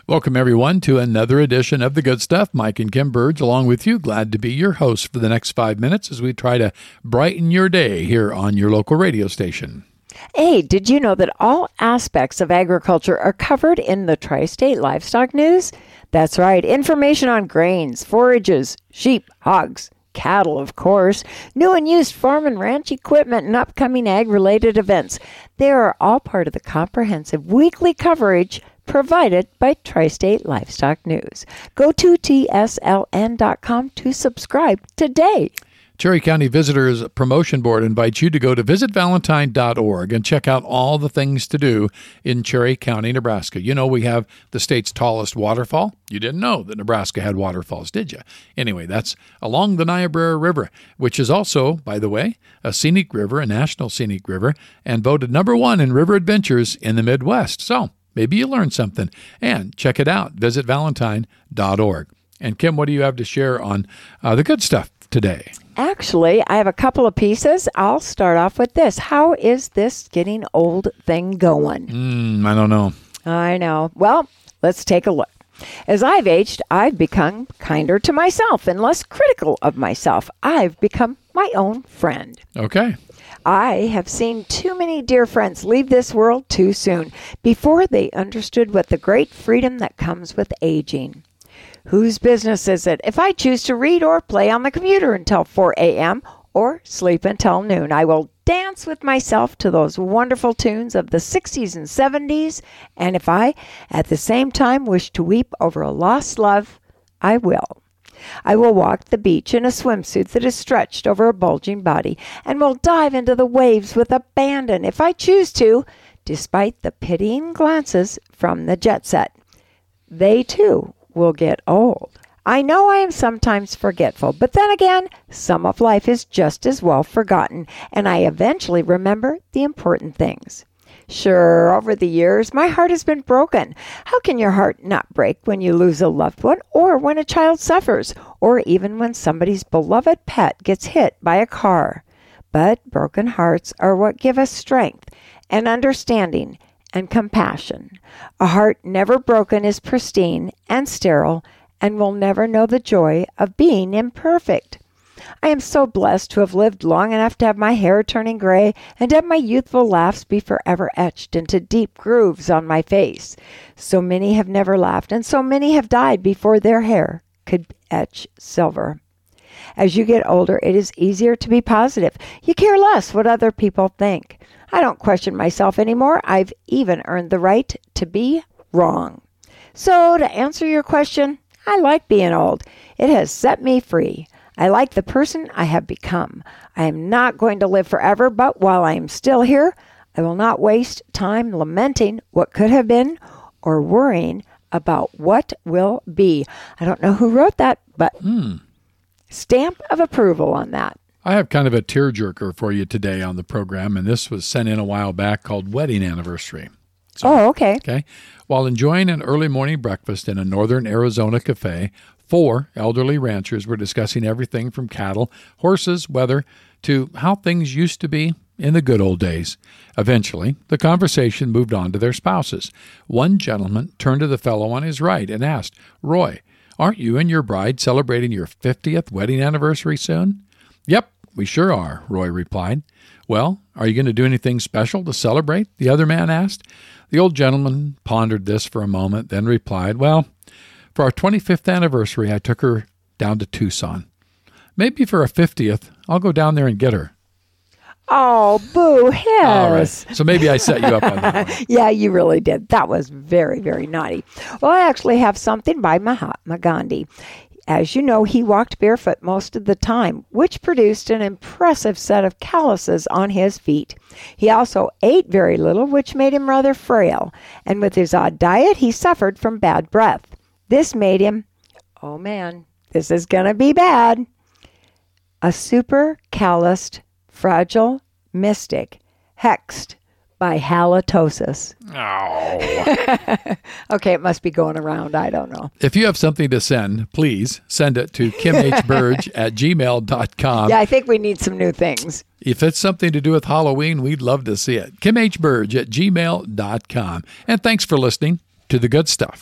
Welcome, everyone, to another edition of The Good Stuff. Mike and Kim Burge along with you. Glad to be your host for the next 5 minutes as we try to brighten your day here on your local radio station. Hey, did you know that all aspects of agriculture are covered in the Tri-State Livestock News? That's right. Information on grains, forages, sheep, hogs, cattle, of course, new and used farm and ranch equipment, and upcoming ag-related events. They are all part of the comprehensive weekly coverage provided by Tri-State Livestock News. Go to tsln.com to subscribe today. Cherry County Visitors Promotion Board invites you to go to visitvalentine.org and check out all the things to do in Cherry County, Nebraska. You know, we have the state's tallest waterfall. You didn't know that Nebraska had waterfalls, did you? Anyway, that's along the Niobrara River, which is also, by the way, a scenic river, a national scenic river, and voted #1 in river adventures in the Midwest. So maybe you learned something. And check it out, visitvalentine.org. And Kim, what do you have to share on the good stuff today? Actually, I have a couple of pieces. I'll start off with this. How is this getting old thing going? I don't know. I know. Well, let's take a look. As I've aged, I've become kinder to myself and less critical of myself. I've become my own friend. Okay. I have seen too many dear friends leave this world too soon before they understood what the great freedom that comes with aging. Whose business is it if I choose to read or play on the computer until 4 a.m. or sleep until noon? I will dance with myself to those wonderful tunes of the 60s and 70s, and if I, at the same time, wish to weep over a lost love, I will. I will walk the beach in a swimsuit that is stretched over a bulging body, and will dive into the waves with abandon if I choose to, despite the pitying glances from the jet set. They, too, will get old. I know I am sometimes forgetful, but then again, some of life is just as well forgotten, and I eventually remember the important things. Sure, over the years, my heart has been broken. How can your heart not break when you lose a loved one, or when a child suffers, or even when somebody's beloved pet gets hit by a car? But broken hearts are what give us strength and understanding and compassion. A heart never broken is pristine and sterile and will never know the joy of being imperfect. I am so blessed to have lived long enough to have my hair turning gray and have my youthful laughs be forever etched into deep grooves on my face. So many have never laughed, and so many have died before their hair could etch silver. As you get older, it is easier to be positive. You care less what other people think. I don't question myself anymore. I've even earned the right to be wrong. So, to answer your question, I like being old. It has set me free. I like the person I have become. I am not going to live forever, but while I am still here, I will not waste time lamenting what could have been or worrying about what will be. I don't know who wrote that, but stamp of approval on that. I have kind of a tearjerker for you today on the program, and this was sent in a while back called Wedding Anniversary. So, okay. While enjoying an early morning breakfast in a northern Arizona cafe, 4 elderly ranchers were discussing everything from cattle, horses, weather, to how things used to be in the good old days. Eventually, the conversation moved on to their spouses. One gentleman turned to the fellow on his right and asked, "Roy, aren't you and your bride celebrating your 50th wedding anniversary soon?" "Yep, we sure are," Roy replied. "Well, are you going to do anything special to celebrate?" the other man asked. The old gentleman pondered this for a moment, then replied, "Well, for our 25th anniversary, I took her down to Tucson. Maybe for our 50th, I'll go down there and get her." Oh, boo hiss. All right. So maybe I set you up on that one. Yeah, you really did. That was very, very naughty. Well, I actually have something by Mahatma Gandhi. As you know, he walked barefoot most of the time, which produced an impressive set of calluses on his feet. He also ate very little, which made him rather frail. And with his odd diet, he suffered from bad breath. This made him, oh man, this is going to be bad, a super calloused, fragile mystic, hexed by halitosis. Oh. Okay, it must be going around. I don't know. If you have something to send, please send it to kimhburge@gmail.com. Yeah, I think we need some new things. If it's something to do with Halloween, we'd love to see it. kimhburge@gmail.com. And thanks for listening to The Good Stuff.